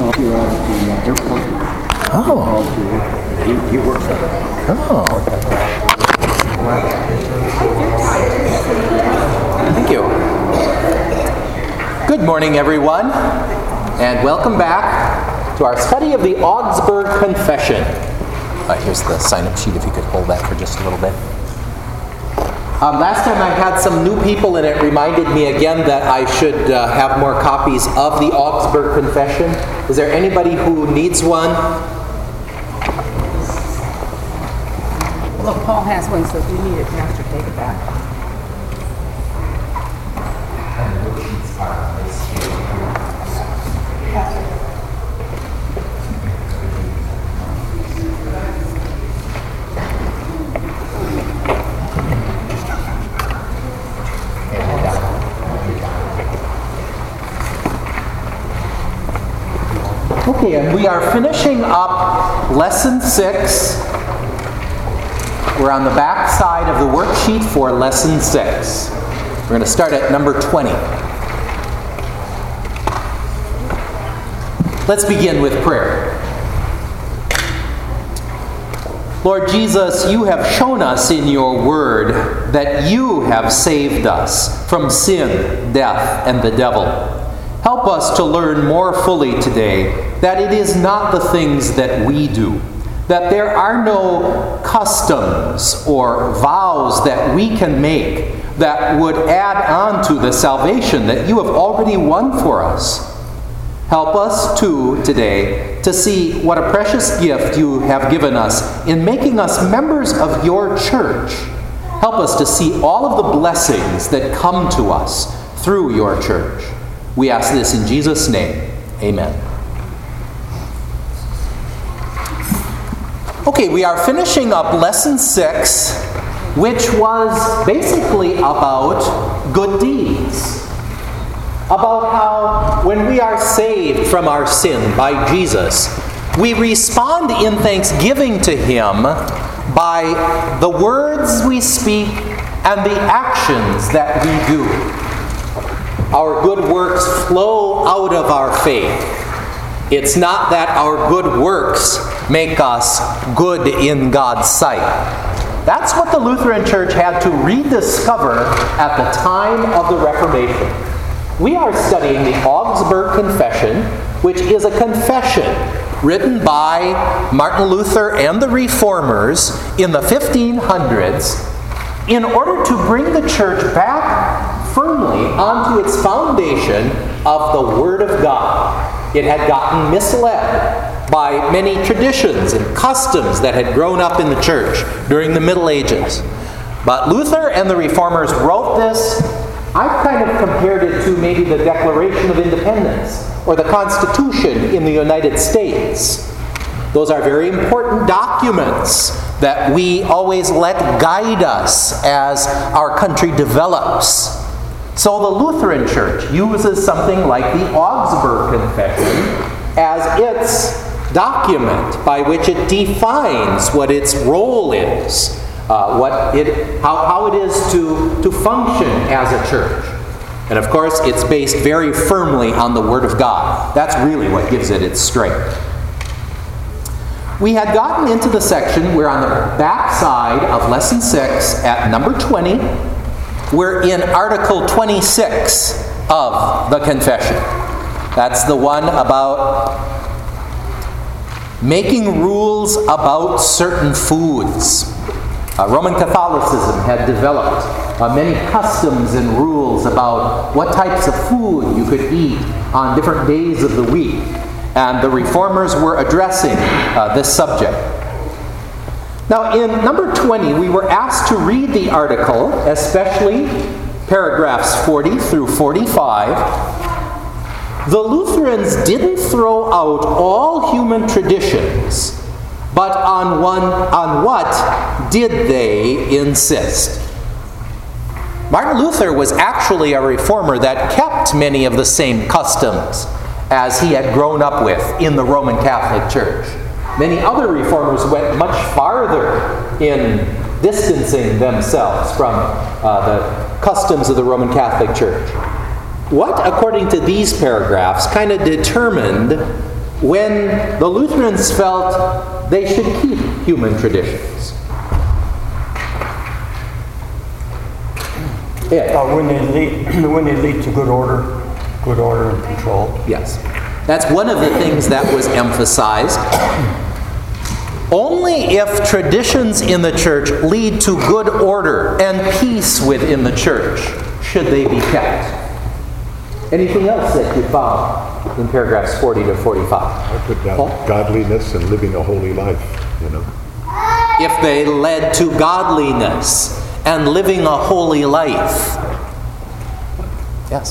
here at the airport. Oh. He works at it. Oh. Thank you. Good morning, everyone, and welcome back to our study of the Augsburg Confession. Here's the sign-up sheet, if you could hold that for just a little bit. Last time I had some new people, and it reminded me again that I should have more copies of the Augsburg Confession. Is there anybody who needs one? Well, Paul has one, so if you need it, Pastor, take it back. Okay, and we are finishing up Lesson 6. We're on the back side of the worksheet for Lesson 6. We're going to start at number 20. Let's begin with prayer. Lord Jesus, you have shown us in your word that you have saved us from sin, death, and the devil. Help us to learn more fully today that it is not the things that we do, that there are no customs or vows that we can make that would add on to the salvation that you have already won for us. Help us too today to see what a precious gift you have given us in making us members of your church. Help us to see all of the blessings that come to us through your church. We ask this in Jesus' name. Amen. Okay, we are finishing up Lesson 6, which was basically about good deeds. About how when we are saved from our sin by Jesus, we respond in thanksgiving to Him by the words we speak and the actions that we do. Our good works flow out of our faith. It's not that our good works make us good in God's sight. That's what the Lutheran Church had to rediscover at the time of the Reformation. We are studying the Augsburg Confession, which is a confession written by Martin Luther and the Reformers in the 1500s in order to bring the church back firmly onto its foundation of the Word of God. It had gotten misled by many traditions and customs that had grown up in the church during the Middle Ages. But Luther and the Reformers wrote this. I've kind of compared it to maybe the Declaration of Independence or the Constitution in the United States. Those are very important documents that we always let guide us as our country develops. So the Lutheran Church uses something like the Augsburg Confession as its document by which it defines what its role is, how it is to function as a church. And of course, it's based very firmly on the Word of God. That's really what gives it its strength. We had gotten into the section, we're on the back side of Lesson 6 at number 20. We're in Article 26 of the Confession. That's the one about making rules about certain foods. Roman Catholicism had developed many customs and rules about what types of food you could eat on different days of the week. And the Reformers were addressing this subject. Now, in number 20, we were asked to read the article, especially paragraphs 40 through 45. The Lutherans didn't throw out all human traditions, but on what did they insist? Martin Luther was actually a reformer that kept many of the same customs as he had grown up with in the Roman Catholic Church. Many other reformers went much farther in distancing themselves from the customs of the Roman Catholic Church. What, according to these paragraphs, kind of determined when the Lutherans felt they should keep human traditions. Yeah. When they lead to good order and control. Yes. That's one of the things that was emphasized. Only if traditions in the church lead to good order and peace within the church should they be kept. Anything else that you found in paragraphs 40 to 45? I put down godliness and living a holy life, If they led to godliness and living a holy life. Yes.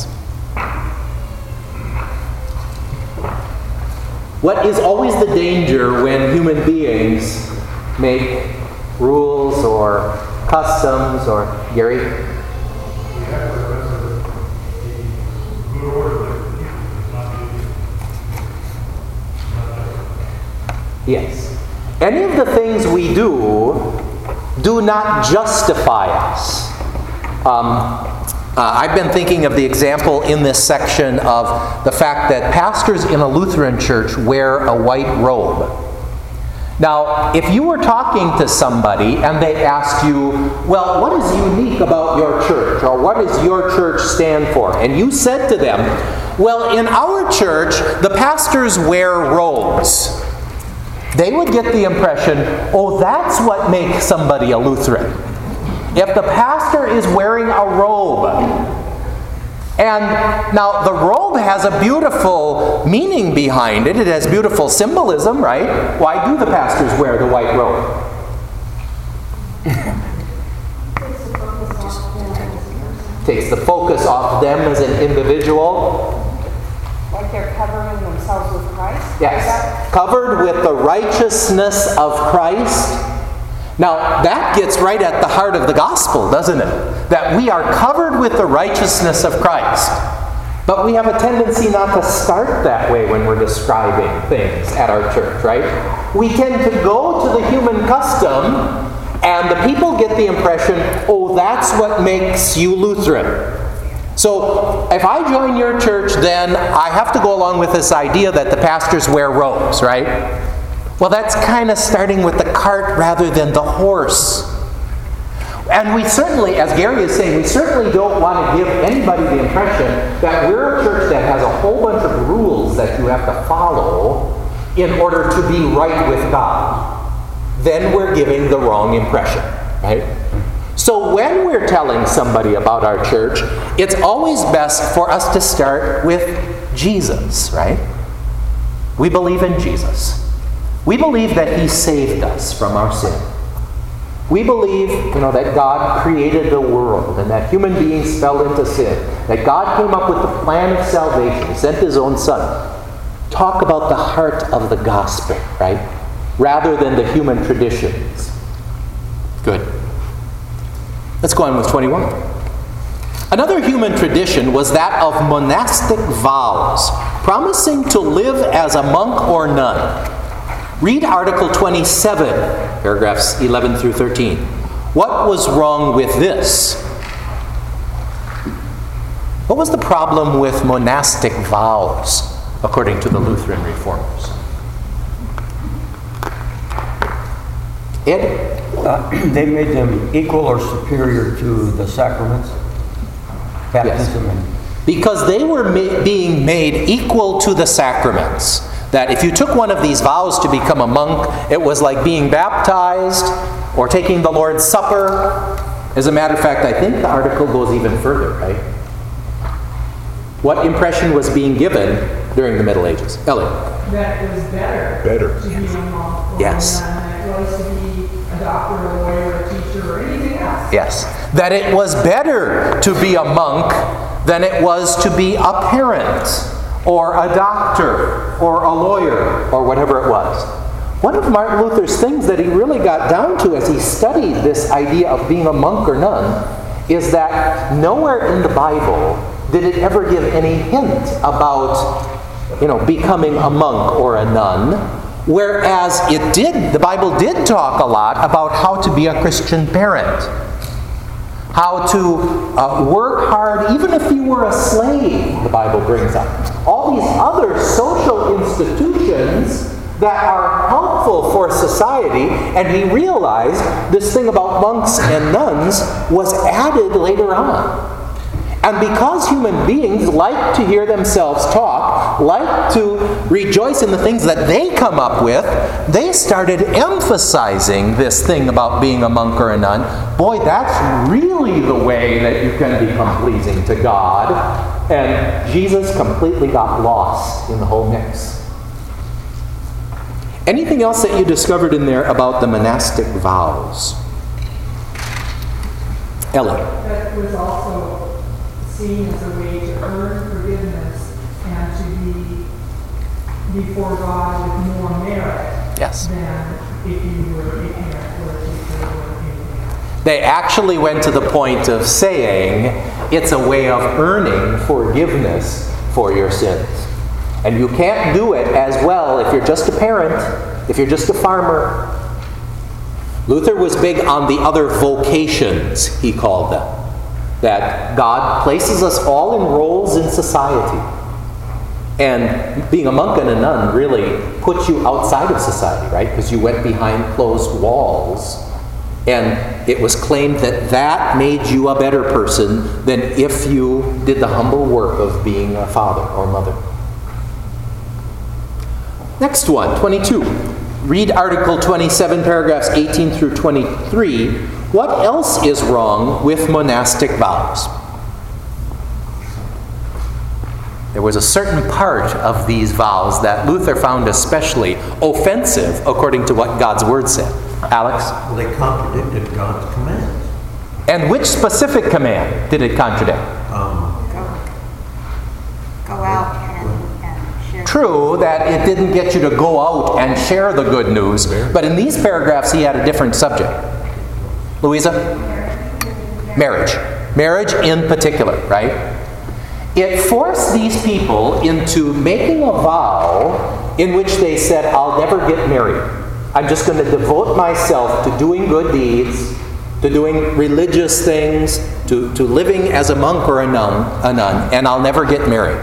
What is always the danger when human beings make rules or customs or, Gary? Yes. Any of the things we do not justify us. I've been thinking of the example in this section of the fact that pastors in a Lutheran church wear a white robe. Now, if you were talking to somebody and they asked you, well, what is unique about your church? Or what does your church stand for? And you said to them, well, in our church, the pastors wear robes. They would get the impression, oh, that's what makes somebody a Lutheran. If the pastor is wearing a robe, and now the robe has a beautiful meaning behind it, it has beautiful symbolism, right? Why do the pastors wear the white robe? Takes the focus off them as an individual. Like they're covering themselves with Christ? Yes. Covered with the righteousness of Christ. Now, that gets right at the heart of the gospel, doesn't it? That we are covered with the righteousness of Christ. But we have a tendency not to start that way when we're describing things at our church, right? We tend to go to the human custom, and the people get the impression, oh, that's what makes you Lutheran. So, if I join your church, then I have to go along with this idea that the pastors wear robes, right? Well, that's kind of starting with the cart rather than the horse. And we certainly, as Gary is saying, we certainly don't want to give anybody the impression that we're a church that has a whole bunch of rules that you have to follow in order to be right with God. Then we're giving the wrong impression, right? So when we're telling somebody about our church, it's always best for us to start with Jesus, right? We believe in Jesus. We believe that He saved us from our sin. We believe, that God created the world and that human beings fell into sin. That God came up with the plan of salvation, sent His own Son. Talk about the heart of the gospel, right? Rather than the human traditions. Good. Let's go on with 21. Another human tradition was that of monastic vows, promising to live as a monk or nun. Read Article 27, paragraphs 11 through 13. What was wrong with this? What was the problem with monastic vows, according to the Lutheran reformers? Ed? They made them equal or superior to the sacraments, baptism. Yes. Because they were being made equal to the sacraments. That if you took one of these vows to become a monk, it was like being baptized or taking the Lord's Supper. As a matter of fact, I think the article goes even further, right? What impression was being given during the Middle Ages? Ellie? That it was better to be a monk or Yes. a nun than it was to be a doctor, a lawyer, a teacher, or anything else. Yes. That it was better to be a monk than it was to be a parent or a doctor or a lawyer or whatever it was. One of Martin Luther's things that he really got down to as he studied this idea of being a monk or nun is that nowhere in the Bible did it ever give any hint about becoming a monk or a nun, whereas the Bible did talk a lot about how to be a Christian parent, how to work hard, even if you were a slave, the Bible brings up. All these other social institutions that are helpful for society, and he realized this thing about monks and nuns was added later on. And because human beings like to hear themselves talk, like to rejoice in the things that they come up with, they started emphasizing this thing about being a monk or a nun. Boy, that's really the way that you can become pleasing to God. And Jesus completely got lost in the whole mix. Anything else that you discovered in there about the monastic vows? Ellen. That was also seen as a way to earn forgiveness and to be before God with more merit Yes. than if you were a parent or a teacher or anything else. They actually went to the point of saying it's a way of earning forgiveness for your sins. And you can't do it as well if you're just a parent, if you're just a farmer. Luther was big on the other vocations, he called them. That God places us all in roles in society. And being a monk and a nun really puts you outside of society, right? Because you went behind closed walls. And it was claimed that that made you a better person than if you did the humble work of being a father or mother. Next one, 22. Read Article 27, paragraphs 18 through 23. What else is wrong with monastic vows? There was a certain part of these vows that Luther found especially offensive, according to what God's Word said. Alex? Well, they contradicted God's commands. And which specific command did it contradict? Go out and share. True that it didn't get you to go out and share the good news, but in these paragraphs he had a different subject. Louisa? Marriage. Marriage in particular, right? It forced these people into making a vow in which they said, I'll never get married. I'm just going to devote myself to doing good deeds, to doing religious things, to living as a monk or a nun, and I'll never get married.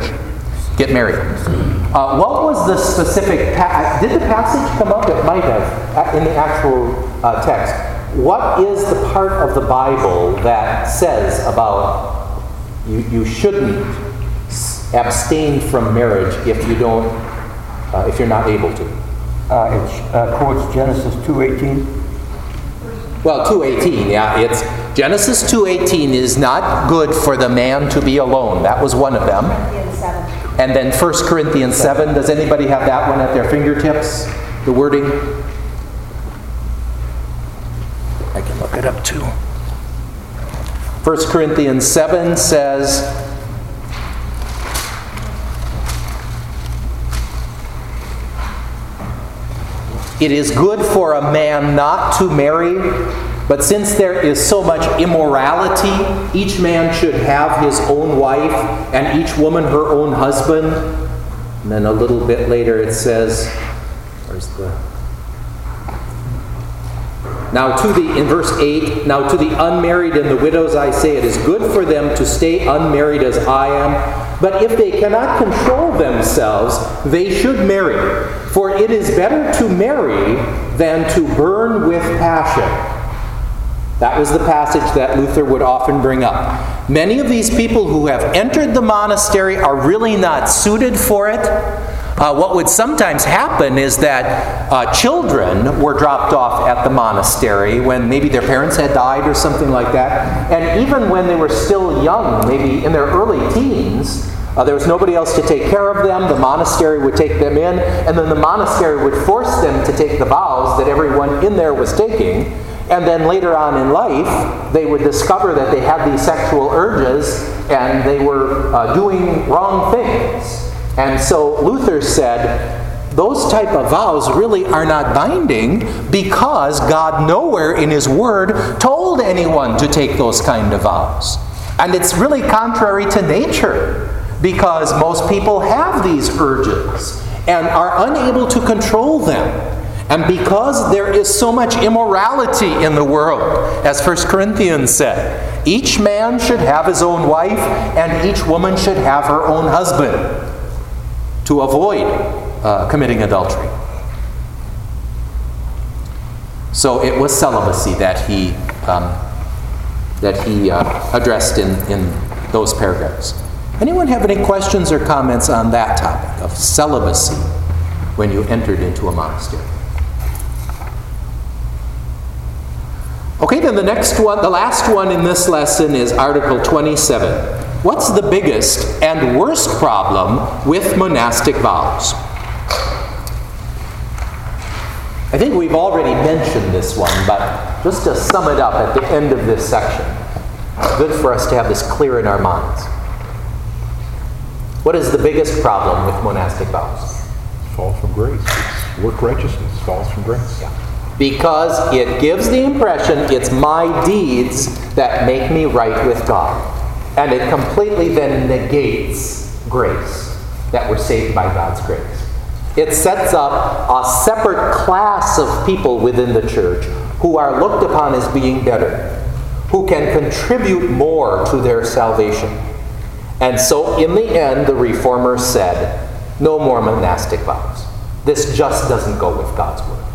What was the specific... did the passage come up? It might have, in the actual text. What is the part of the Bible that says about you shouldn't abstain from marriage if you don't, if you're not able to? It quotes Genesis 2:18. Well, 2:18, yeah. It's Genesis 2:18 is not good for the man to be alone. That was one of them. Corinthians 7. And then 1 Corinthians 7. Does anybody have that one at their fingertips? The wording? I can look it up too. 1 Corinthians 7 says, it is good for a man not to marry, but since there is so much immorality, each man should have his own wife, and each woman her own husband. And then a little bit later it says, in verse 8, now to the unmarried and the widows I say, it is good for them to stay unmarried as I am. But if they cannot control themselves, they should marry. For it is better to marry than to burn with passion. That was the passage that Luther would often bring up. Many of these people who have entered the monastery are really not suited for it. What would sometimes happen is that children were dropped off at the monastery when maybe their parents had died or something like that. And even when they were still young, maybe in their early teens, there was nobody else to take care of them. The monastery would take them in, and then the monastery would force them to take the vows that everyone in there was taking. And then later on in life, they would discover that they had these sexual urges and they were doing wrong things. And so Luther said, those type of vows really are not binding because God nowhere in His Word told anyone to take those kind of vows. And it's really contrary to nature because most people have these urges and are unable to control them. And because there is so much immorality in the world, as 1 Corinthians said, each man should have his own wife and each woman should have her own husband to avoid committing adultery. So it was celibacy that he addressed in those paragraphs. Anyone have any questions or comments on that topic of celibacy when you entered into a monastery? Okay, then the next one, the last one in this lesson is Article 27. What's the biggest and worst problem with monastic vows? I think we've already mentioned this one, but just to sum it up at the end of this section, it's good for us to have this clear in our minds. What is the biggest problem with monastic vows? Fall from grace. It's work righteousness falls from grace. Because it gives the impression it's my deeds that make me right with God. And it completely then negates grace, that we're saved by God's grace. It sets up a separate class of people within the church who are looked upon as being better, who can contribute more to their salvation. And so in the end, the Reformers said, no more monastic vows. This just doesn't go with God's word.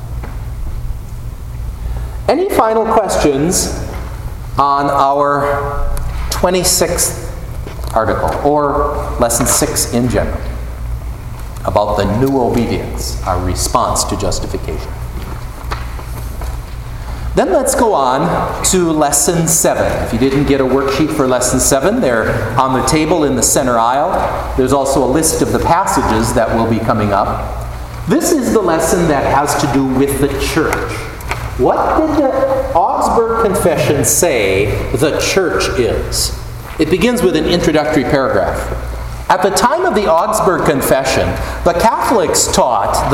Any final questions on our 26th article, or lesson 6 in general, about the new obedience, our response to justification? Then let's go on to lesson 7. If you didn't get a worksheet for lesson 7, they're on the table in the center aisle. There's also a list of the passages that will be coming up. This is the lesson that has to do with the church. What did the Augsburg Confession say the church is? It begins with an introductory paragraph. At the time of the Augsburg Confession, the Catholics taught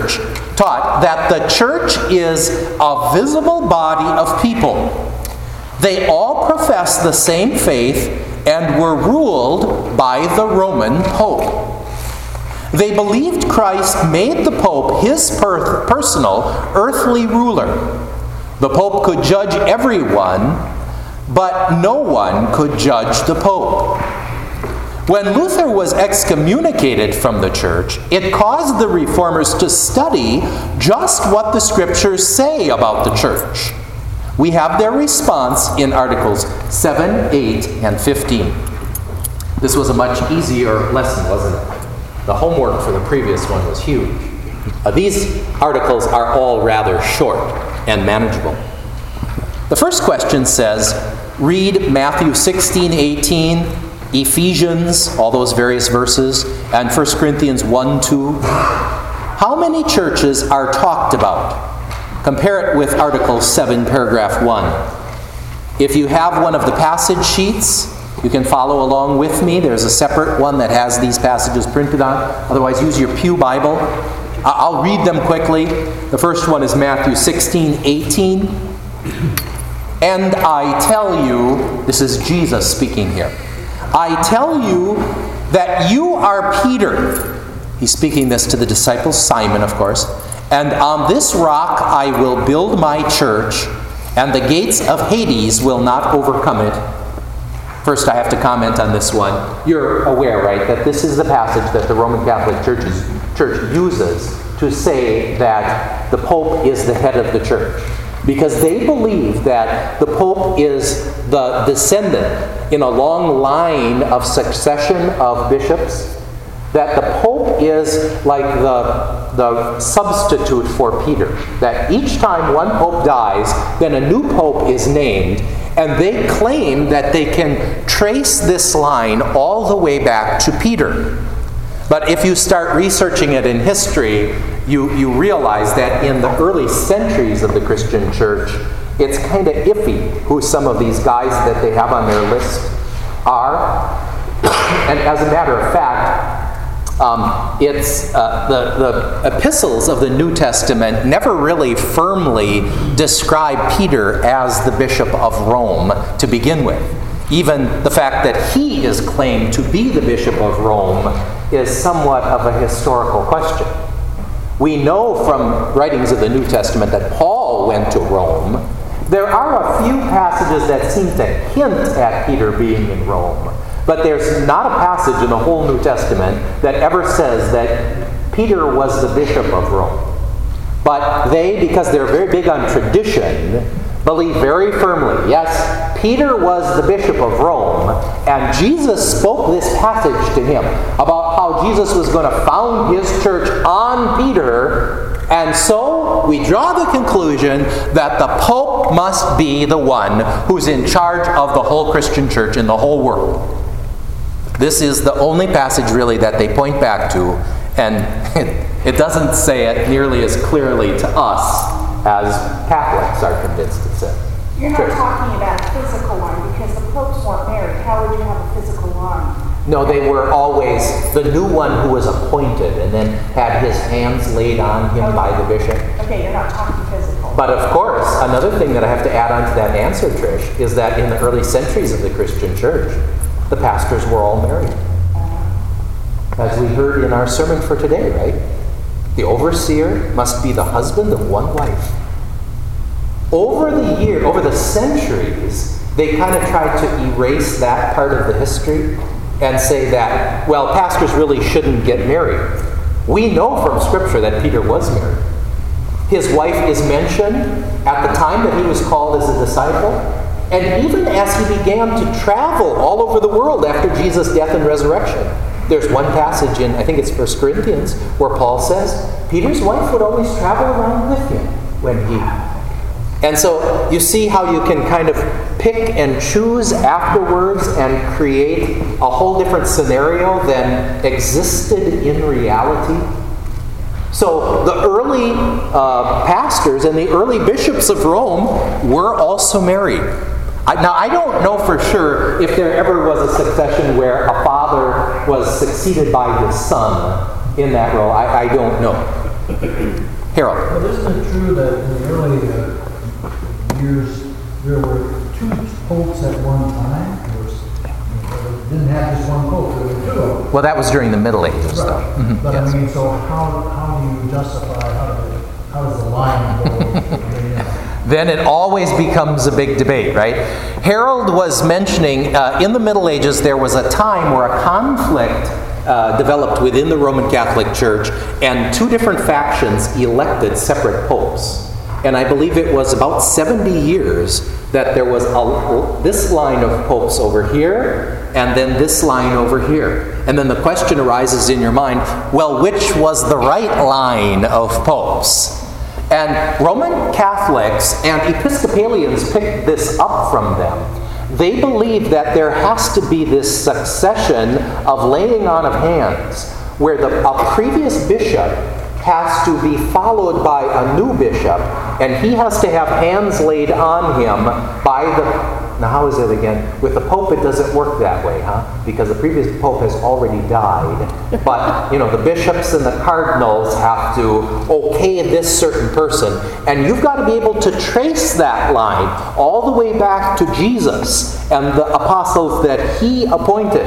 that the church is a visible body of people. They all profess the same faith and were ruled by the Roman Pope. They believed Christ made the Pope his personal earthly ruler. The Pope could judge everyone, but no one could judge the Pope. When Luther was excommunicated from the church, it caused the Reformers to study just what the Scriptures say about the church. We have their response in Articles 7, 8, and 15. This was a much easier lesson, wasn't it? The homework for the previous one was huge. These articles are all rather short and manageable. The first question says, read Matthew 16, 18, Ephesians, all those various verses, and 1 Corinthians 1, 2. How many churches are talked about? Compare it with Article 7, paragraph 1. If you have one of the passage sheets, you can follow along with me. There's a separate one that has these passages printed on. Otherwise, use your pew Bible. I'll read them quickly. The first one is Matthew 16, 18. And I tell you, this is Jesus speaking here, I tell you that you are Peter. He's speaking this to the disciple Simon, of course. And on this rock I will build my church, and the gates of Hades will not overcome it. First, I have to comment on this one. You're aware, right, that this is the passage that the Roman Catholic Church uses to say that the Pope is the head of the church. Because they believe that the Pope is the descendant in a long line of succession of bishops, that the Pope is like the substitute for Peter. That each time one Pope dies, then a new Pope is named, and they claim that they can trace this line all the way back to Peter. But if you start researching it in history, you realize that in the early centuries of the Christian church, it's kind of iffy who some of these guys that they have on their list are. And as a matter of fact, the epistles of the New Testament never really firmly describe Peter as the Bishop of Rome to begin with. Even the fact that he is claimed to be the Bishop of Rome is somewhat of a historical question. We know from writings of the New Testament that Paul went to Rome. There are a few passages that seem to hint at Peter being in Rome, but there's not a passage in the whole New Testament that ever says that Peter was the Bishop of Rome. But they, because they're very big on tradition, believe very firmly, yes, Peter was the bishop of Rome, and Jesus spoke this passage to him about how Jesus was going to found his church on Peter, and so we draw the conclusion that the Pope must be the one who's in charge of the whole Christian church in the whole world. This is the only passage really that they point back to, and it doesn't say it nearly as clearly to us as Catholics are convinced it says. You're not talking about a physical line because the popes weren't married. How would you have a physical line? No, they were always the new one who was appointed and then had his hands laid on him by the bishop. Okay, you're not talking physical. But of course, another thing that I have to add on to that answer, Trish, is that in the early centuries of the Christian church, the pastors were all married. As we heard in our sermon for today, right? The overseer must be the husband of one wife. Over the centuries, they kind of tried to erase that part of the history and say that, well, pastors really shouldn't get married. We know from Scripture that Peter was married. His wife is mentioned at the time that he was called as a disciple, and even as he began to travel all over the world after Jesus' death and resurrection. There's one passage in, I think it's 1 Corinthians, where Paul says, Peter's wife would always travel around with him when he... And so you see how you can kind of pick and choose afterwards and create a whole different scenario than existed in reality. So the early pastors and the early bishops of Rome were also married. Now, I don't know for sure if there ever was a succession where a father was succeeded by his son in that role. I don't know. Harold. But isn't it true that in the early years there were two popes at one time? They didn't have just one pope, there were two of them. Well, that was during the Middle Ages, though. Right. Mm-hmm. But Yes. I mean, so how do you justify, how does the line go? Then it always becomes a big debate, right? Harold was mentioning in the Middle Ages there was a time where a conflict developed within the Roman Catholic Church, and two different factions elected separate popes. And I believe it was about 70 years that there was this line of popes over here, and then this line over here. And then the question arises in your mind, well, which was the right line of popes? And Roman Catholics and Episcopalians picked this up from them. They believe that there has to be this succession of laying on of hands, where a previous bishop has to be followed by a new bishop, and he has to have hands laid on him by the... Now, how is it again? With the Pope, it doesn't work that way, huh? Because the previous Pope has already died. But, the bishops and the cardinals have to okay this certain person. And you've got to be able to trace that line all the way back to Jesus and the apostles that he appointed.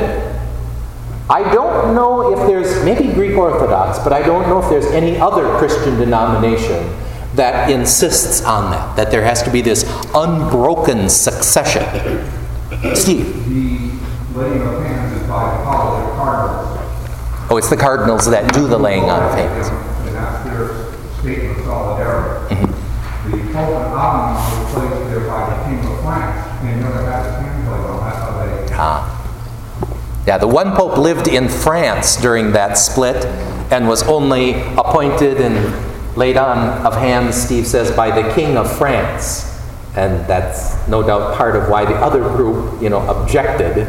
I don't know if there's, maybe Greek Orthodox, but I don't know if there's any other Christian denomination that insists on that there has to be this unbroken succession. Steve? The laying of hands is by the college of cardinals. Oh, it's the cardinals that do the laying on of hands. And that's their statement of solidarity. Mm-hmm. The Pope and Avignon was placed there by the King of France, and never had his hands laid on. That's how they... Yeah, the one Pope lived in France during that split and was only appointed and laid on of hands, Steve says, by the King of France. And that's no doubt part of why the other group, objected.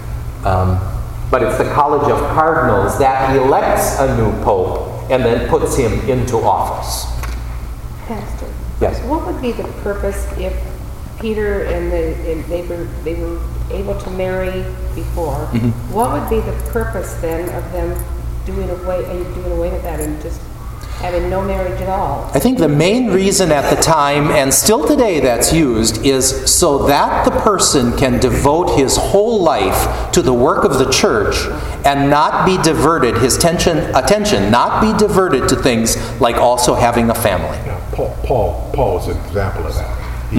But it's the College of Cardinals that elects a new Pope and then puts him into office. Pastor. Yes. What would be the purpose if Peter and they were able to marry before? Mm-hmm. What would be the purpose then of them doing away with that and just having no marriage at all? I think the main reason at the time, and still today that's used, is so that the person can devote his whole life to the work of the church and not be diverted, his attention not be diverted to things like also having a family. Paul is an example of that.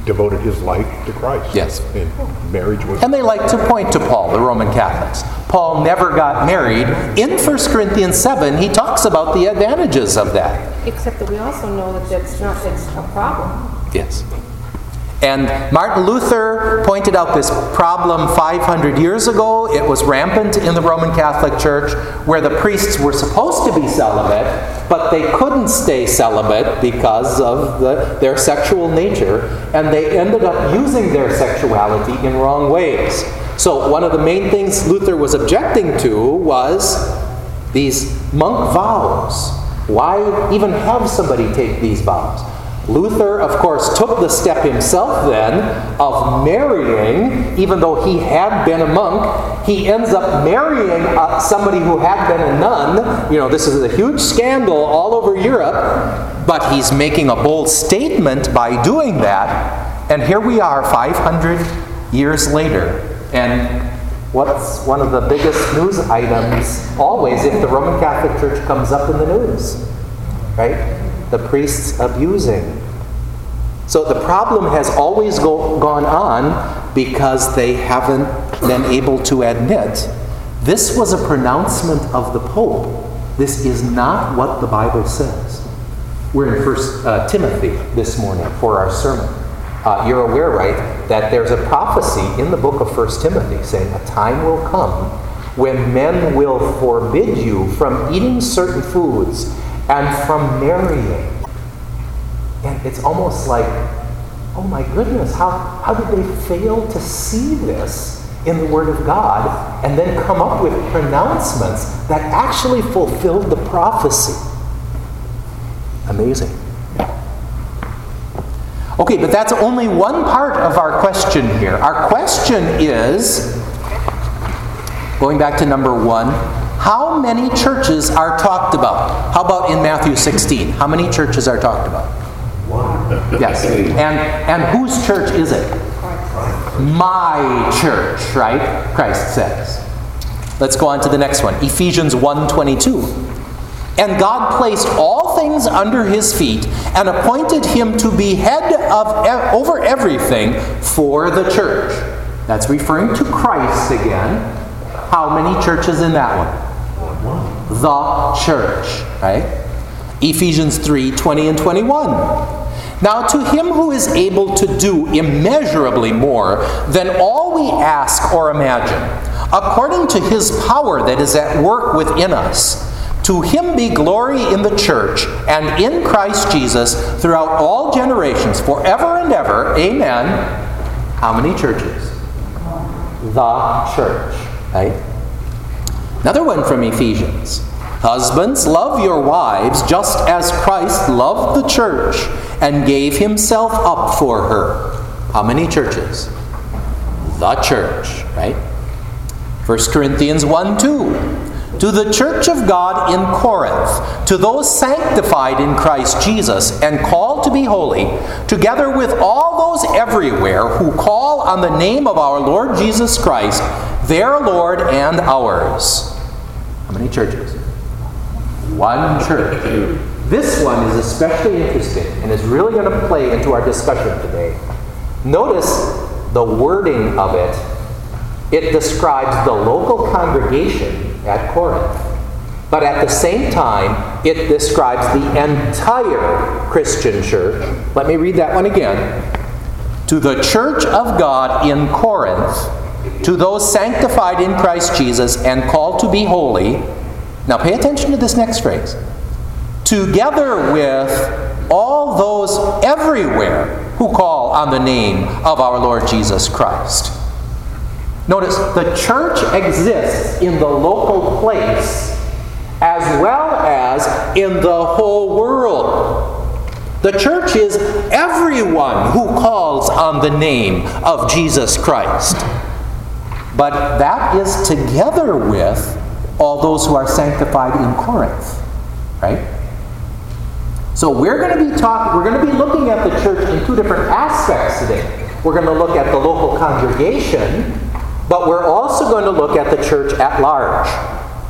devoted his life to Christ. Yes. And marriage was... And they like to point to Paul, the Roman Catholics. Paul never got married. In 1 Corinthians 7, he talks about the advantages of that. Except that we also know that it's a problem. Yes. And Martin Luther pointed out this problem 500 years ago. It was rampant in the Roman Catholic Church, where the priests were supposed to be celibate, but they couldn't stay celibate because of their sexual nature, and they ended up using their sexuality in wrong ways. So one of the main things Luther was objecting to was these monk vows. Why even have somebody take these vows? Luther, of course, took the step himself then of marrying, even though he had been a monk. He ends up marrying somebody who had been a nun. You know, this is a huge scandal all over Europe, but he's making a bold statement by doing that. And here we are 500 years later. And what's one of the biggest news items always if the Roman Catholic Church comes up in the news? Right? The priests abusing. So the problem has always gone on because they haven't been able to admit this was a pronouncement of the Pope. This is not what the Bible says. We're in 1 Timothy this morning for our sermon. You're aware, right, that there's a prophecy in the book of 1 Timothy saying a time will come when men will forbid you from eating certain foods and from marrying. And it's almost like, oh my goodness, how did they fail to see this in the Word of God and then come up with pronouncements that actually fulfilled the prophecy? Amazing. Okay, but that's only one part of our question here. Our question is, going back to number 1, how many churches are talked about? How about in Matthew 16? How many churches are talked about? 1. Yes. And whose church is it? My church, right? Christ says. Let's go on to the next one. Ephesians 1:22. And God placed all things under his feet and appointed him to be head over everything for the church. That's referring to Christ again. How many churches in that one? The church, right? Ephesians 3:20 and 21. Now to him who is able to do immeasurably more than all we ask or imagine, according to his power that is at work within us, to him be glory in the church and in Christ Jesus throughout all generations, forever and ever. Amen. How many churches? The church, right? Another one from Ephesians. Husbands, love your wives just as Christ loved the church and gave himself up for her. How many churches? The church, right? 1 Corinthians 1:2. To the church of God in Corinth, to those sanctified in Christ Jesus and called to be holy, together with all those everywhere who call on the name of our Lord Jesus Christ, their Lord and ours. How many churches? One church. This one is especially interesting and is really going to play into our discussion today. Notice the wording of it. It describes the local congregation at Corinth. But at the same time, it describes the entire Christian church. Let me read that one again. To the church of God in Corinth, to those sanctified in Christ Jesus and called to be holy. Now pay attention to this next phrase. Together with all those everywhere who call on the name of our Lord Jesus Christ. Notice, the church exists in the local place as well as in the whole world. The church is everyone who calls on the name of Jesus Christ. But that is together with all those who are sanctified in Corinth, right? So we're going to be looking at the church in two different aspects today. We're going to look at the local congregation, but we're also going to look at the church at large.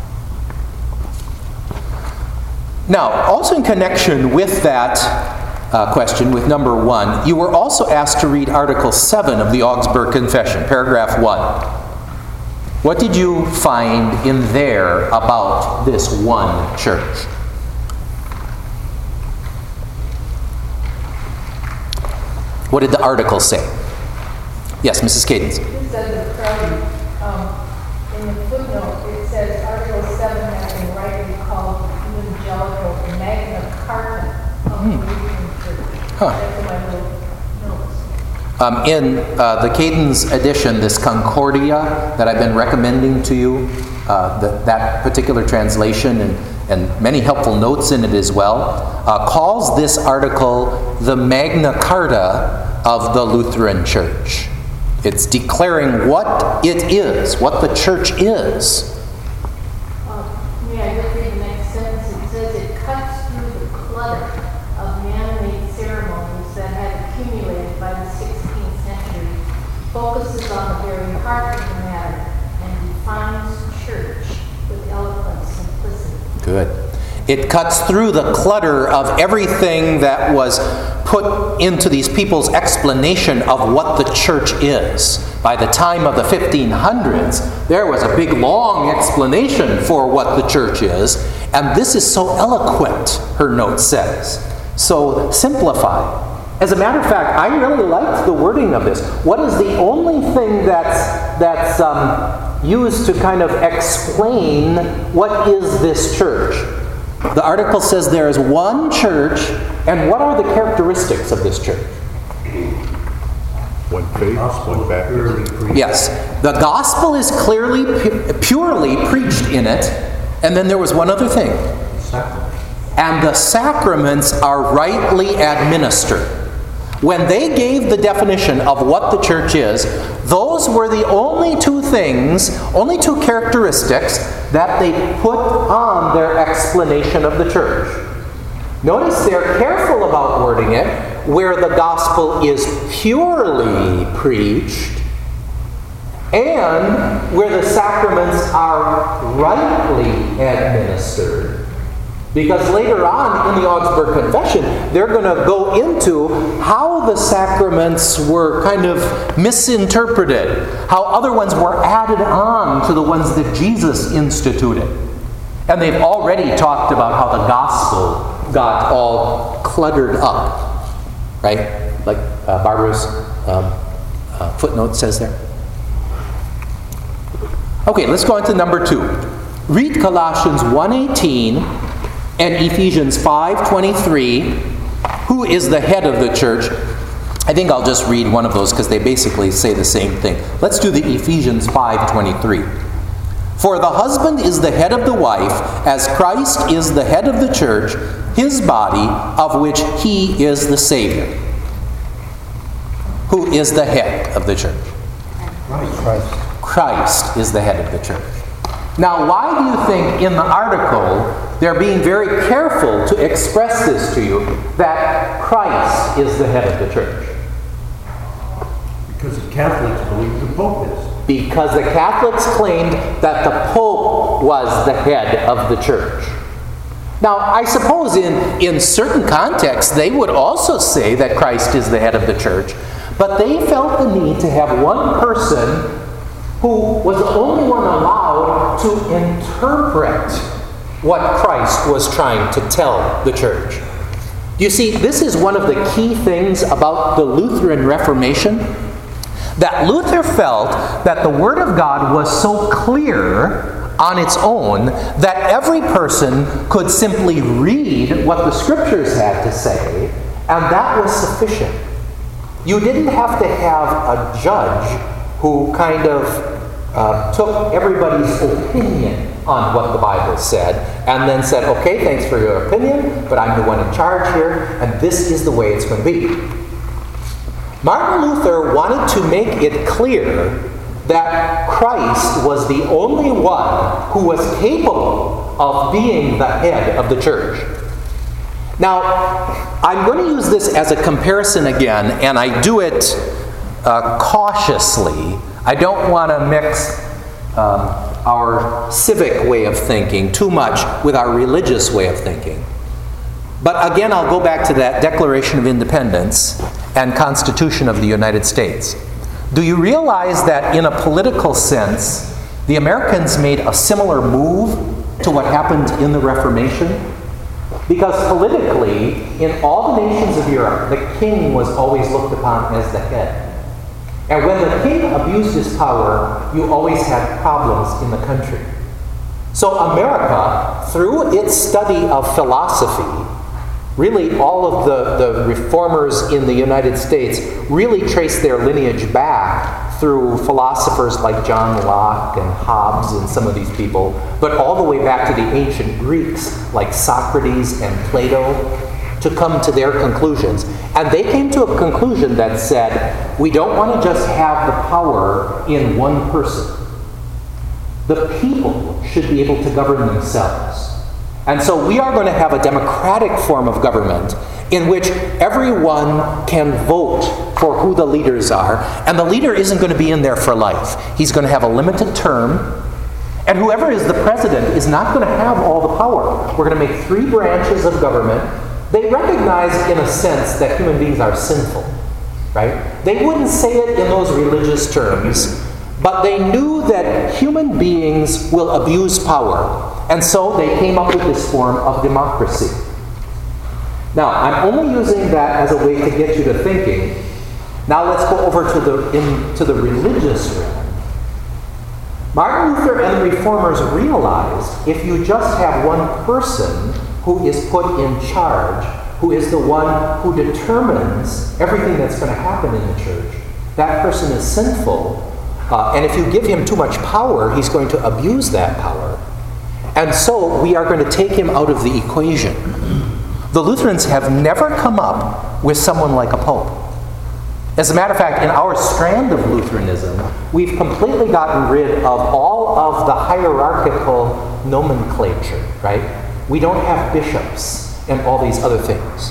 Now, also in connection with that question with number 1. You were also asked to read Article 7 of the Augsburg Confession, paragraph 1. What did you find in there about this one church? What did the article say? Yes, Mrs. Cadence. This doesn't tell you. In the footnote, it says Article 7 has been rightly called evangelical Magna Carta of the Lutheran Church. That's my little notes. In the Cadence edition, this Concordia that I've been recommending to you, that particular translation and many helpful notes in it as well, calls this article the Magna Carta of the Lutheran Church. It's declaring what it is, what the church is. May I just read the next sentence? It says it cuts through the clutter of man-made ceremonies that had accumulated by the 16th century, focuses on the very heart of the matter, and defines church with eloquent simplicity. Good. It cuts through the clutter of everything that was put into these people's explanation of what the church is. By the time of the 1500s, there was a big, long explanation for what the church is, and this is so eloquent, her note says. So simplified. As a matter of fact, I really liked the wording of this. What is the only thing that's used to kind of explain what is this church? The article says there is one church, and what are the characteristics of this church? One faith, one baptism. Yes, the gospel is clearly, purely preached in it, and then there was one other thing. And the sacraments are rightly administered. When they gave the definition of what the church is, those were the only two things, only two characteristics that they put on their explanation of the church. Notice they're careful about wording it, where the gospel is purely preached and where the sacraments are rightly administered. Because later on in the Augsburg Confession, they're going to go into how the sacraments were kind of misinterpreted, how other ones were added on to the ones that Jesus instituted. And they've already talked about how the gospel got all cluttered up, right? Like Barbara's footnote says there. Okay, let's go on to number 2. Read Colossians 1:18 and Ephesians 5:23. Who is the head of the church? I think I'll just read one of those because they basically say the same thing. Let's do the Ephesians 5:23. For the husband is the head of the wife, as Christ is the head of the church, his body, of which he is the Savior. Who is the head of the church? Christ. Christ is the head of the church. Now, why do you think in the article they're being very careful to express this to you, that Christ is the head of the church? Because the Catholics believe the Pope is. Because the Catholics claimed that the Pope was the head of the church. Now, I suppose in certain contexts they would also say that Christ is the head of the church, but they felt the need to have one person who was the only one allowed to interpret what Christ was trying to tell the church. You see, this is one of the key things about the Lutheran Reformation, that Luther felt that the Word of God was so clear on its own that every person could simply read what the Scriptures had to say, and that was sufficient. You didn't have to have a judge who kind of took everybody's opinion on what the Bible said and then said, okay, thanks for your opinion, but I'm the one in charge here, and this is the way it's going to be. Martin Luther wanted to make it clear that Christ was the only one who was capable of being the head of the church. Now, I'm going to use this as a comparison again, and I do it cautiously. I don't want to mix our civic way of thinking too much with our religious way of thinking. But again, I'll go back to that Declaration of Independence and Constitution of the United States. Do you realize that in a political sense, the Americans made a similar move to what happened in the Reformation? Because politically, in all the nations of Europe, the king was always looked upon as the head. And when the king abused his power, you always had problems in the country. So America, through its study of philosophy, really all of the reformers in the United States really trace their lineage back through philosophers like John Locke and Hobbes and some of these people, but all the way back to the ancient Greeks like Socrates and Plato to come to their conclusions. And they came to a conclusion that said, we don't want to just have the power in one person. The people should be able to govern themselves. And so we are going to have a democratic form of government in which everyone can vote for who the leaders are. And the leader isn't going to be in there for life. He's going to have a limited term. And whoever is the president is not going to have all the power. We're going to make 3 branches of government. They recognize, in a sense, that human beings are sinful, right? They wouldn't say it in those religious terms, but they knew that human beings will abuse power. And so they came up with this form of democracy. Now, I'm only using that as a way to get you to thinking. Now let's go over to the religious realm. Martin Luther and the Reformers realized if you just have one person who is put in charge, who is the one who determines everything that's going to happen in the church, that person is sinful. And if you give him too much power, he's going to abuse that power. And so we are going to take him out of the equation. The Lutherans have never come up with someone like a pope. As a matter of fact, in our strand of Lutheranism, we've completely gotten rid of all of the hierarchical nomenclature, right? We don't have bishops and all these other things.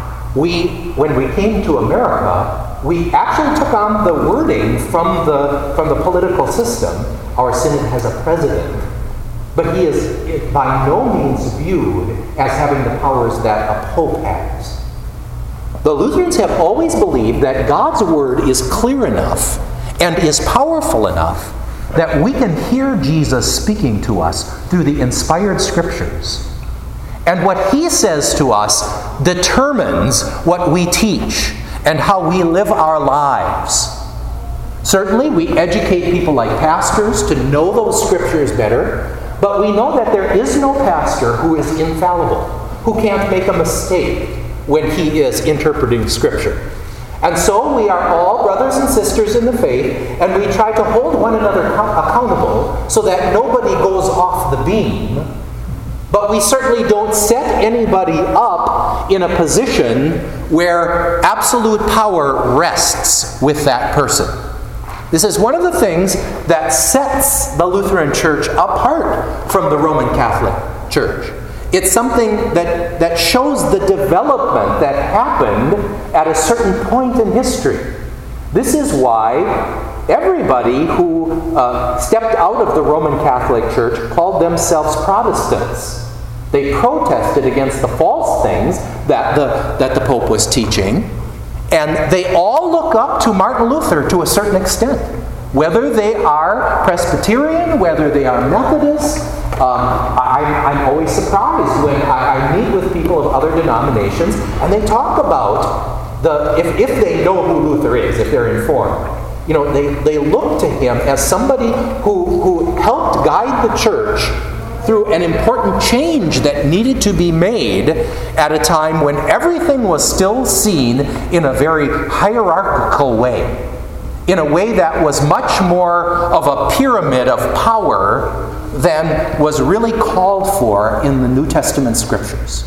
When we came to America, we actually took on the wording from the political system. Our synod has a president, but he is by no means viewed as having the powers that a pope has. The Lutherans have always believed that God's word is clear enough and is powerful enough that we can hear Jesus speaking to us through the inspired scriptures. And what he says to us determines what we teach and how we live our lives. Certainly, we educate people like pastors to know those scriptures better, but we know that there is no pastor who is infallible, who can't make a mistake when he is interpreting scripture. And so we are all brothers and sisters in the faith, and we try to hold one another accountable so that nobody goes off the beam. But we certainly don't set anybody up in a position where absolute power rests with that person. This is one of the things that sets the Lutheran Church apart from the Roman Catholic Church. It's something that shows the development that happened at a certain point in history. This is why everybody who stepped out of the Roman Catholic Church called themselves Protestants. They protested against the false things that the Pope was teaching, and they all look up to Martin Luther to a certain extent. Whether they are Presbyterian, whether they are Methodist, I'm always surprised when I meet with people of other denominations, and they talk about if they know who Luther is, if they're informed. You know, they look to him as somebody who helped guide the church through an important change that needed to be made at a time when everything was still seen in a very hierarchical way, in a way that was much more of a pyramid of power than was really called for in the New Testament scriptures.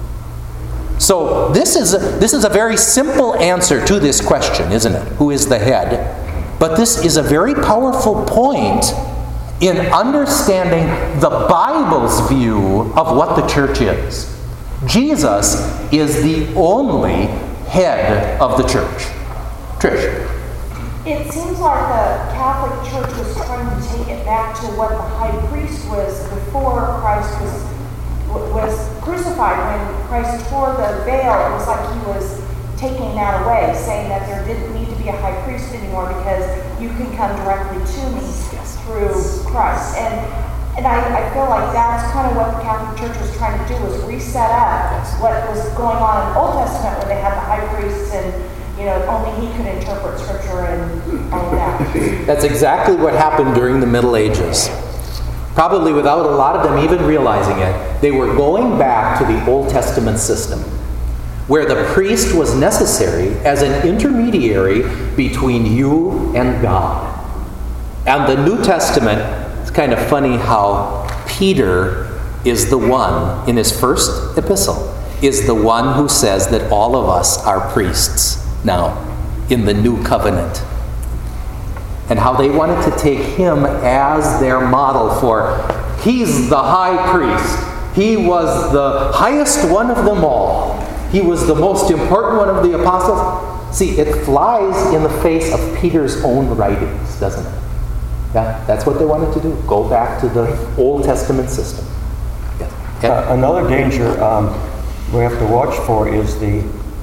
So this is a very simple answer to this question, isn't it? Who is the head? But this is a very powerful point in understanding the Bible's view of what the church is. Jesus is the only head of the church. Trish. It seems like the Catholic Church was trying to take it back to what the high priest was before Christ was was crucified, when Christ tore the veil, it was like he was taking that away, saying that there didn't need to be a high priest anymore because you can come directly to me through Christ. And I feel like that's kind of what the Catholic Church was trying to do, was reset up what was going on in the Old Testament, where they had the high priests and, only he could interpret Scripture and all of that. That's exactly what happened during the Middle Ages. Probably without a lot of them even realizing it, they were going back to the Old Testament system, where the priest was necessary as an intermediary between you and God. And the New Testament, it's kind of funny how Peter is the one, in his first epistle, is the one who says that all of us are priests now in the new covenant. And how they wanted to take him as their model for, he's the high priest. He was the highest one of them all. He was the most important one of the apostles. See, it flies in the face of Peter's own writings, doesn't it? Yeah, that's what they wanted to do. Go back to the Old Testament system. Yeah. Another danger we have to watch for is the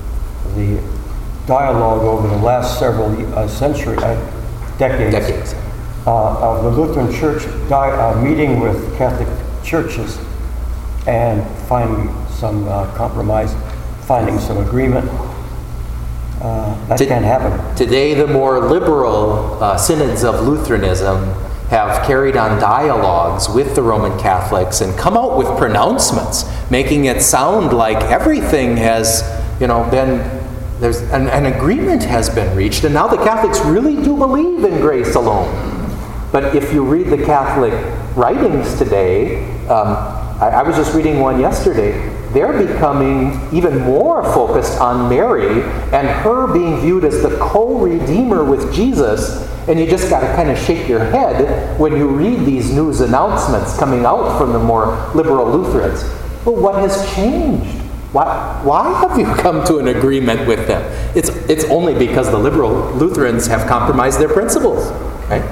dialogue over the last several decades. Of the Lutheran Church meeting with Catholic churches and finding some compromise, finding some agreement. That can't happen. Today, the more liberal synods of Lutheranism have carried on dialogues with the Roman Catholics and come out with pronouncements, making it sound like everything has, there's an agreement has been reached, and now the Catholics really do believe in grace alone. But if you read the Catholic writings today, I was just reading one yesterday, they're becoming even more focused on Mary and her being viewed as the co-redeemer with Jesus. And you just got to kind of shake your head when you read these news announcements coming out from the more liberal Lutherans. Well, what has changed? Why have you come to an agreement with them? It's only because the liberal Lutherans have compromised their principles, right?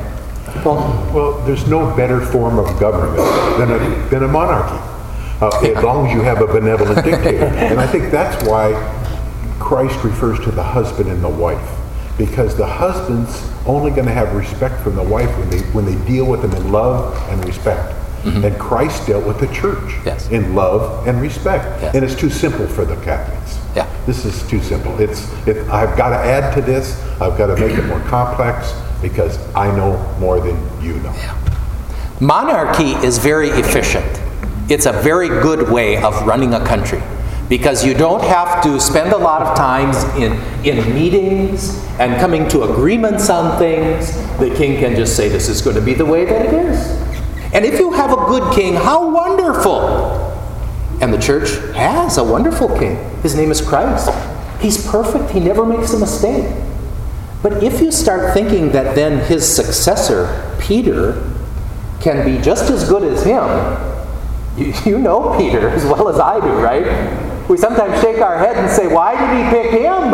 Well, there's no better form of government than a monarchy, as long as you have a benevolent dictator. And I think that's why Christ refers to the husband and the wife, because the husband's only going to have respect from the wife when they deal with them in love and respect. Mm-hmm. And Christ dealt with the church in love and respect. Yes. And it's too simple for the Catholics. Yeah. This is too simple. I've got to add to this. I've got to make it more complex because I know more than you know. Yeah. Monarchy is very efficient. It's a very good way of running a country, because you don't have to spend a lot of time in meetings and coming to agreements on things. The king can just say, this is going to be the way that it is. And if you have a good king, how wonderful! And the church has a wonderful king. His name is Christ. He's perfect. He never makes a mistake. But if you start thinking that then his successor, Peter, can be just as good as him, you know Peter as well as I do, right? We sometimes shake our head and say, why did he pick him?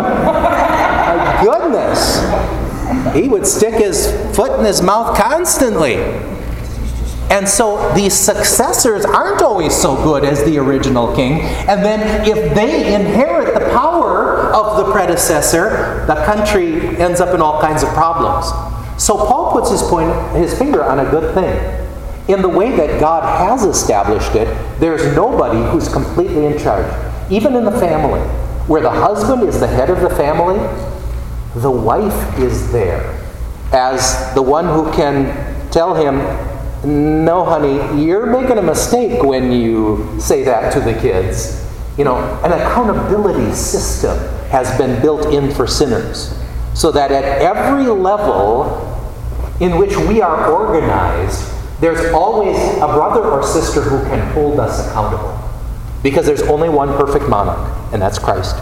My goodness. He would stick his foot in his mouth constantly. And so these successors aren't always so good as the original king. And then if they inherit the power of the predecessor, the country ends up in all kinds of problems. So Paul puts his finger on a good thing. In the way that God has established it, there's nobody who's completely in charge. Even in the family, where the husband is the head of the family, the wife is there as the one who can tell him, no, honey, you're making a mistake when you say that to the kids. An accountability system has been built in for sinners, so that at every level in which we are organized, there's always a brother or sister who can hold us accountable. Because there's only one perfect monarch, and that's Christ.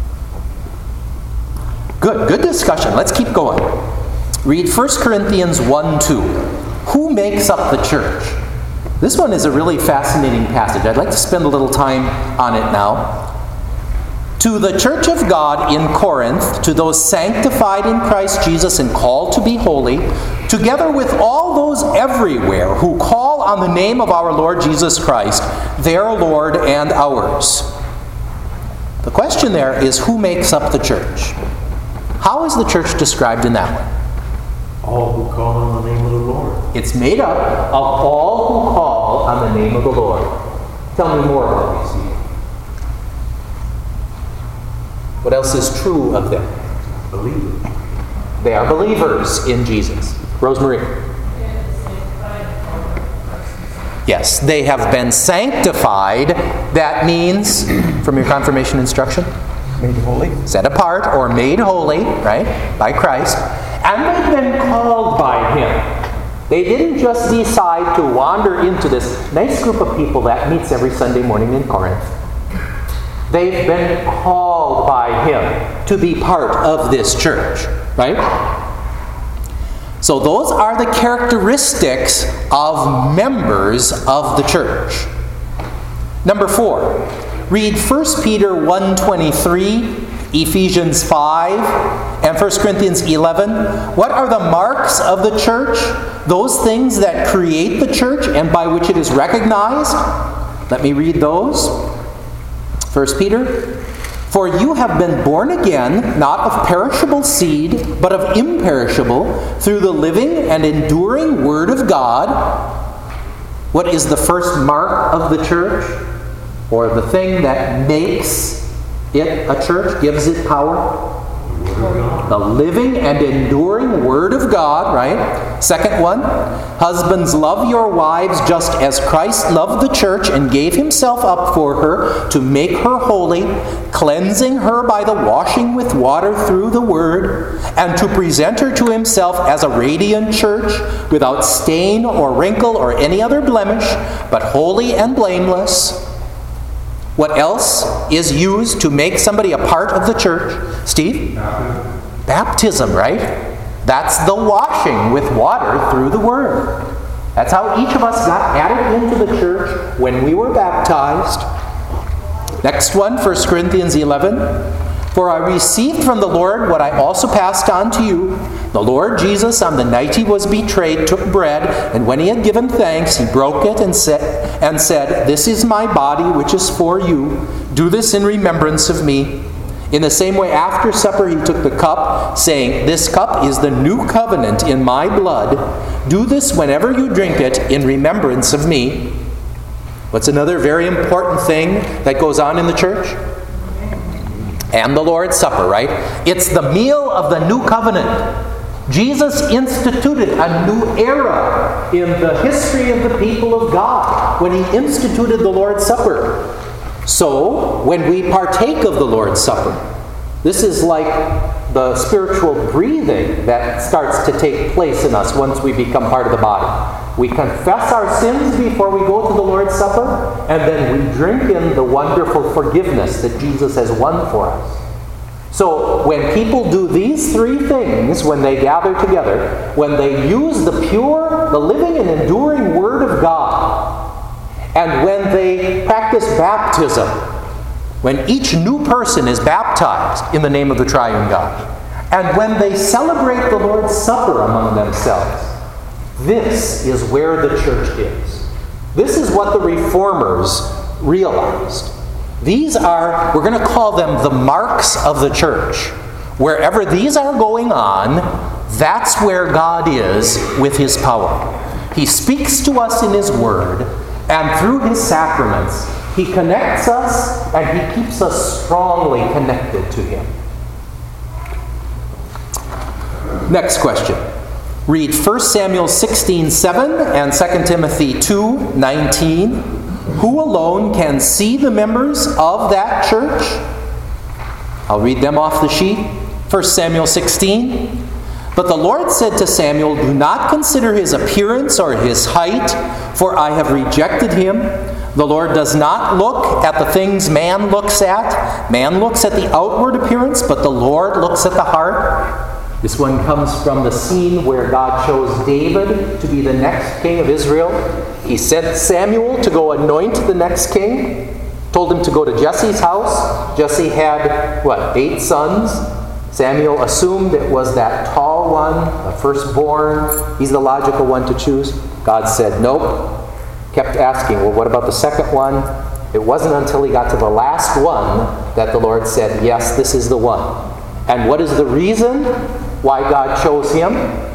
Good discussion. Let's keep going. Read 1 Corinthians 1:2. Who makes up the church? This one is a really fascinating passage. I'd like to spend a little time on it now. To the church of God in Corinth, to those sanctified in Christ Jesus and called to be holy, together with all those everywhere who call on the name of our Lord Jesus Christ, their Lord and ours. The question there is, who makes up the church? How is the church described in that one? All who call on the name of the Lord. It's made up of all who call on the name of the Lord. Tell me more about these people. What else is true of them? Believers. They are believers in Jesus. Rosemarie. Yes, they have been sanctified. That means, from your confirmation instruction, Made holy. set apart or made holy, right, by Christ. And they've been called by Him. They didn't just decide to wander into this nice group of people that meets every Sunday morning in Corinth. They've been called by Him to be part of this church, right? So those are the characteristics of members of the church. Number 4, read 1 Peter 1:23, Ephesians 5, and 1 Corinthians 11. What are the marks of the church? Those things that create the church and by which it is recognized. Let me read those. 1 Peter, for you have been born again, not of perishable seed, but of imperishable, through the living and enduring Word of God. What is the first mark of the church? Or the thing that makes it a church, gives it power? The living and enduring Word of God, right? Second one, husbands, love your wives just as Christ loved the church and gave Himself up for her to make her holy, cleansing her by the washing with water through the Word, and to present her to Himself as a radiant church, without stain or wrinkle or any other blemish, but holy and blameless. What else is used to make somebody a part of the church? Steve? Baptism, right? That's the washing with water through the Word. That's how each of us got added into the church when we were baptized. Next one, 1 Corinthians 11. For I received from the Lord what I also passed on to you. The Lord Jesus, on the night He was betrayed, took bread, and when He had given thanks, He broke it and said, This is my body, which is for you. Do this in remembrance of me. In the same way, after supper, He took the cup, saying, This cup is the new covenant in my blood. Do this whenever you drink it in remembrance of me. What's another very important thing that goes on in the church? And the Lord's Supper, right? It's the meal of the new covenant. Jesus instituted a new era in the history of the people of God when He instituted the Lord's Supper. So, when we partake of the Lord's Supper, this is like the spiritual breathing that starts to take place in us once we become part of the body. We confess our sins before we go to the Lord's Supper, and then we drink in the wonderful forgiveness that Jesus has won for us. So when people do these three things, when they gather together, when they use the pure, the living and enduring Word of God, and when they practice baptism, when each new person is baptized in the name of the triune God, and when they celebrate the Lord's Supper among themselves, this is where the church is. This is what the Reformers realized. These are, we're going to call them the marks of the church. Wherever these are going on, that's where God is with His power. He speaks to us in His Word, and through His sacraments, He connects us and He keeps us strongly connected to Him. Next question. Read 1 Samuel 16:7 and 2 Timothy 2:19. Who alone can see the members of that church? I'll read them off the sheet. 1 Samuel 16. But the Lord said to Samuel, Do not consider his appearance or his height, for I have rejected him. The Lord does not look at the things man looks at. Man looks at the outward appearance, but the Lord looks at the heart. This one comes from the scene where God chose David to be the next king of Israel. He sent Samuel to go anoint the next king. Told him to go to Jesse's house. Jesse had, 8 sons? Samuel assumed it was that tall one, the firstborn. He's the logical one to choose. God said, nope. Kept asking, well, what about the second one? It wasn't until he got to the last one that the Lord said, yes, this is the one. And what is the reason why God chose him?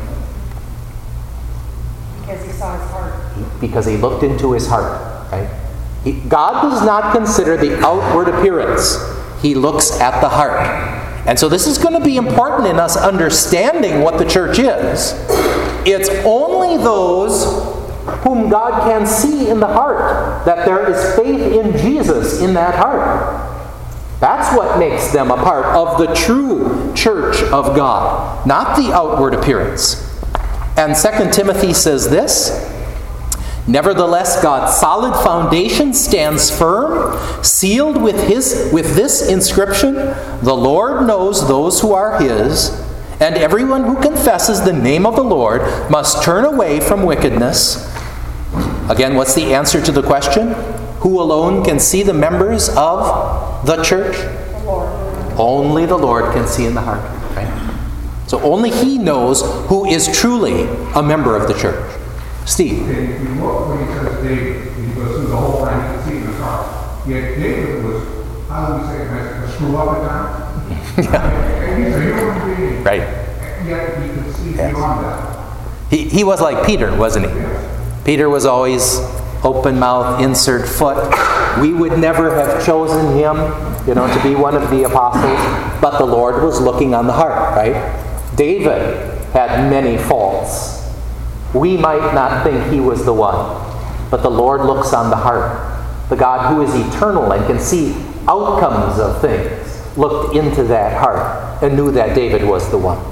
Because he saw his heart. Because he looked into his heart, right? God does not consider the outward appearance. He looks at the heart. And so this is going to be important in us understanding what the church is. It's only those whom God can see in the heart, that there is faith in Jesus in that heart. That's what makes them a part of the true church of God, not the outward appearance. And 2 Timothy says this, nevertheless, God's solid foundation stands firm, sealed with this inscription, the Lord knows those who are His, and everyone who confesses the name of the Lord must turn away from wickedness. Again, what's the answer to the question? Who alone can see the members of the church? The Lord. Only the Lord can see in the heart. Right? So only He knows who is truly a member of the church. Steve. Okay, if you look when he says David, he goes through the whole thing, you can see in his heart. Yet David was, how do we say, a screw up at times? And he's a human being. Right. Yet he could see beyond that. He was like Peter, wasn't he? Yes. Peter was always open mouth, insert foot. We would never have chosen him, to be one of the apostles, but the Lord was looking on the heart, right? David had many faults. We might not think he was the one, but the Lord looks on the heart. The God who is eternal and can see outcomes of things looked into that heart and knew that David was the one.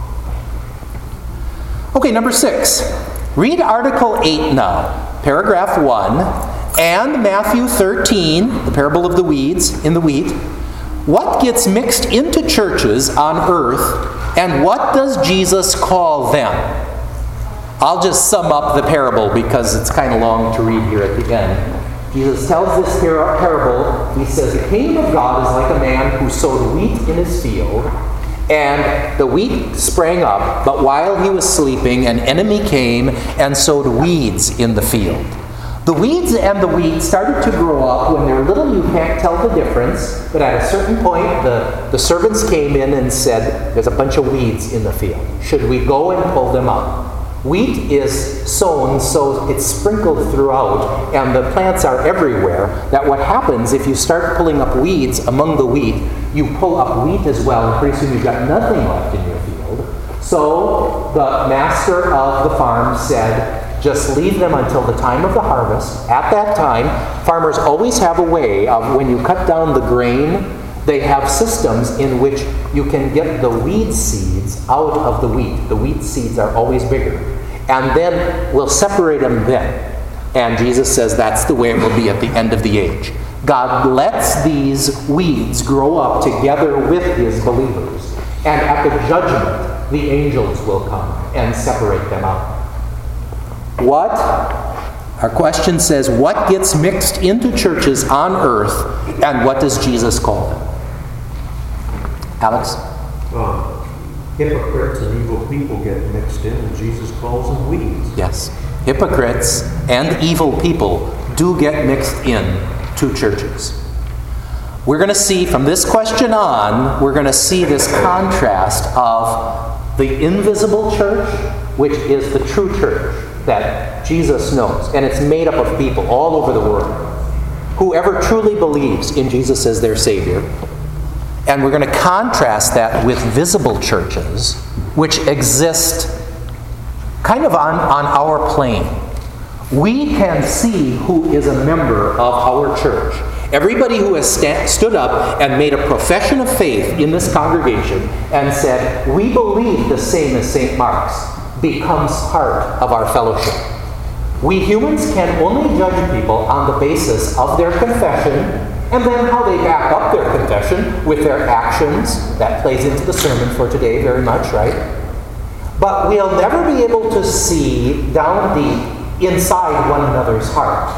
Okay, number 6. Read Article 8 now, paragraph 1, and Matthew 13, the parable of the weeds in the wheat. What gets mixed into churches on earth, and what does Jesus call them? I'll just sum up the parable because it's kind of long to read here at the end. Jesus tells this parable. He says, the kingdom of God is like a man who sowed wheat in his field, and the wheat sprang up, but while he was sleeping, an enemy came and sowed weeds in the field. The weeds and the wheat started to grow up. When they're little, you can't tell the difference, but at a certain point, the servants came in and said, there's a bunch of weeds in the field. Should we go and pull them up? Wheat is sown so it's sprinkled throughout, and the plants are everywhere, that what happens if you start pulling up weeds among the wheat, you pull up wheat as well, and pretty soon you've got nothing left in your field. So the master of the farm said, just leave them until the time of the harvest. At that time, farmers always have a way of, when you cut down the grain, they have systems in which you can get the weed seeds out of the wheat. The wheat seeds are always bigger. And then we'll separate them then. And Jesus says that's the way it will be at the end of the age. God lets these weeds grow up together with His believers. And at the judgment, the angels will come and separate them out. Our question says, what gets mixed into churches on earth, and what does Jesus call them? Alex? Hypocrites and evil people get mixed in, and Jesus calls them weeds. Yes. Hypocrites and evil people do get mixed in to churches. We're going to see from this question on, we're going to see this contrast of the invisible church, which is the true church that Jesus knows. And it's made up of people all over the world. Whoever truly believes in Jesus as their Savior. And we're going to contrast that with visible churches, which exist kind of on our plane. We can see who is a member of our church. Everybody who has stood up and made a profession of faith in this congregation and said, we believe the same as St. Mark's, becomes part of our fellowship. We humans can only judge people on the basis of their confession, and then how they back up their confession with their actions. That plays into the sermon for today very much, right? But we'll never be able to see down deep inside one another's heart.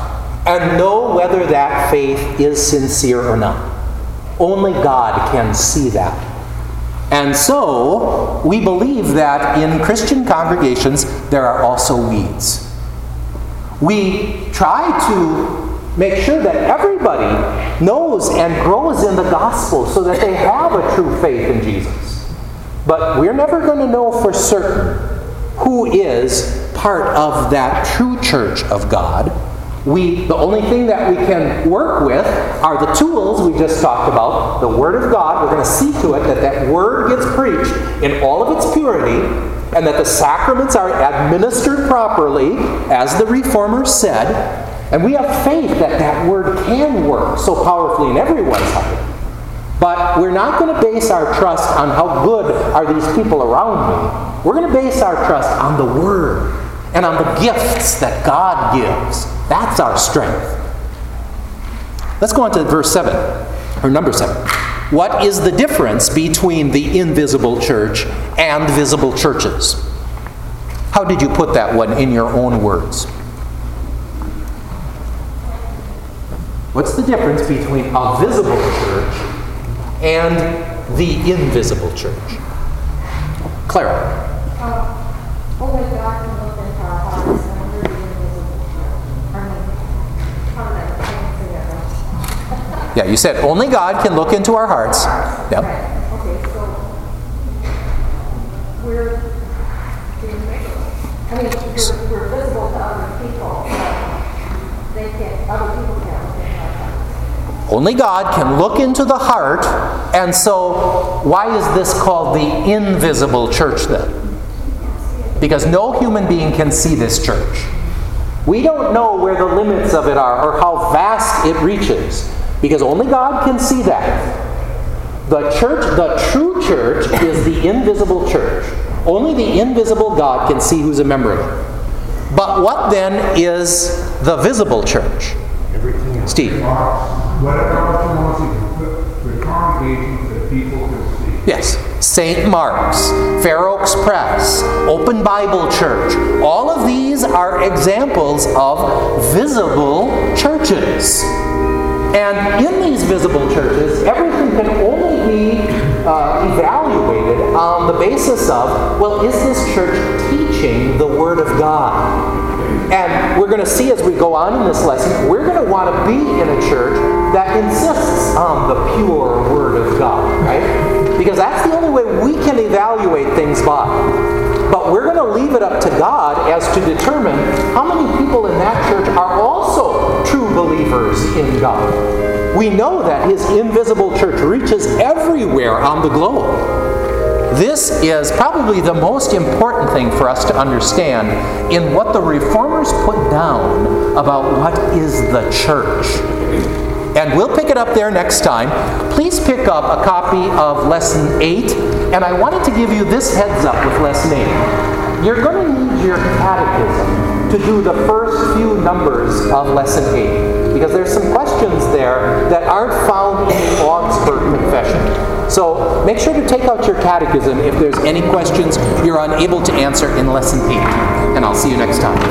and know whether that faith is sincere or not. Only God can see that. And so, we believe that in Christian congregations, there are also weeds. We try to make sure that everybody knows and grows in the gospel so that they have a true faith in Jesus. But we're never going to know for certain who is part of that true church of God. The only thing that we can work with are the tools we just talked about, the Word of God. We're going to see to it that that Word gets preached in all of its purity, and that the sacraments are administered properly, as the Reformers said. And we have faith that that Word can work so powerfully in everyone's heart. But we're not going to base our trust on how good are these people around me. We're going to base our trust on the Word and on the gifts that God gives. That's our strength. Let's go on to verse 7, or number 7. What is the difference between the invisible church and visible churches? How did you put that one in your own words? What's the difference between a visible church and the invisible church? Clara. Only God can look into our hearts and we're the invisible church. Yeah, you said only God can look into our hearts. Yep. Right. Okay, so we're visible to other people. Other people can't look into our hearts. Only God can look into the heart, and so why is this called the invisible church then? Because no human being can see this church. We don't know where the limits of it are or how vast it reaches, because only God can see that. The church, the true church, is the invisible church. Only the invisible God can see who's a member of it. But what then is the visible church? Steve. Whatever else you want to see, the congregations that people can see. Yes. St. Mark's, Fair Oaks Press, Open Bible Church. All of these are examples of visible churches. And in these visible churches, everything can only be evaluated on the basis of, well, is this church teaching the Word of God? And we're going to see as we go on in this lesson, we're going to want to be in a church that insists on the pure Word of God, right? Because that's the only way we can evaluate things by. But we're going to leave it up to God as to determine how many people in that church are also true believers in God. We know that His invisible church reaches everywhere on the globe. This is probably the most important thing for us to understand in what the Reformers put down about what is the church. And we'll pick it up there next time. Please pick up a copy of Lesson 8. And I wanted to give you this heads up with Lesson 8. You're going to need your catechism to do the first few numbers of Lesson 8. Because there's some questions there that aren't found in the Augsburg Confession. So make sure to take out your catechism if there's any questions you're unable to answer in Lesson 8. And I'll see you next time.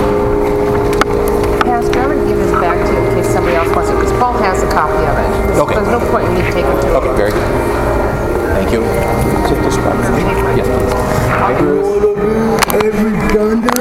Pastor, I'm going to give this back to you in case somebody else wants it, because Paul has a copy of it. Okay. There's no point in me taking it to him. Okay, very good. Thank you. Yes, please. I want to be every